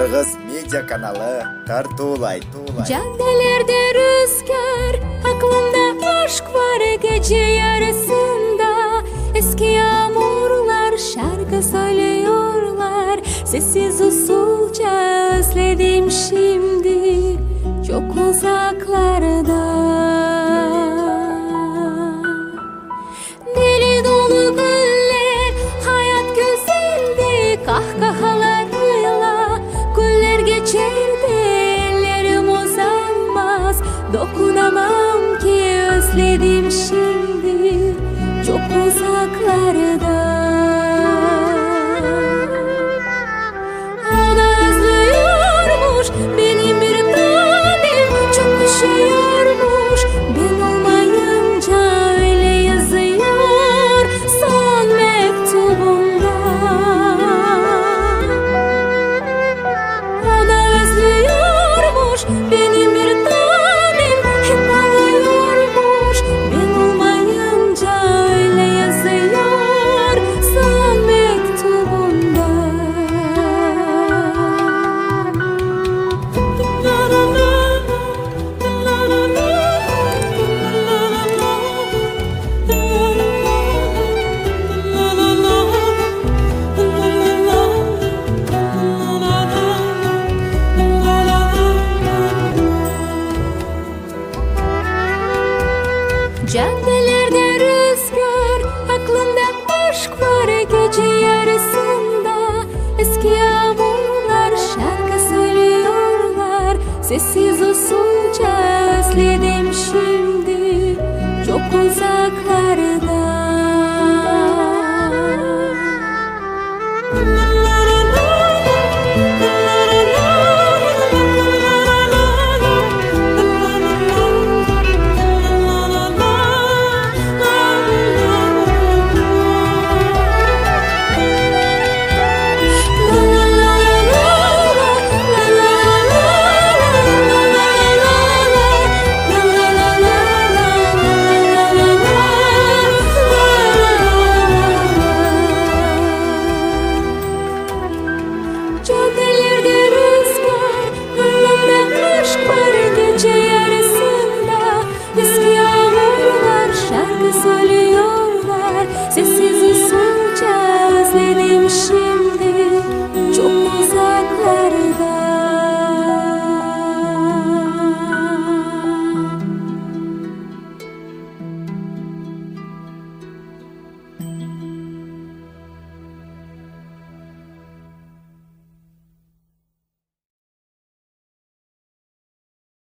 Kırgız Medya kanalı Tartulay. Caddelerde rüzgar, aklımda aşk var gece yarısında. Eski yağmurlar şarkı söylüyorlar, sessiz usulca özledim şimdi çok uzaklarda. Deli dolu güller, hayat güzeldi kahkahalarıyla. Güller geçerdi, ellerim uzanmaz, dokunamam ki özledim şimdi çok uzaklarda. O da özlüyormuş benim bir tanem, çok üşüyormuş ben olmayınca, öyle yazıyor son mektubunda. O da özlüyormuş benim bir tanem, hep ağlıyormuş ben olmayınca, öyle yazıyor son mektubunda. Caddelerde rüzgar, aklımda aşk var gece yarısında. Eski yağmurlar şarkı söylüyorlar, sessiz usul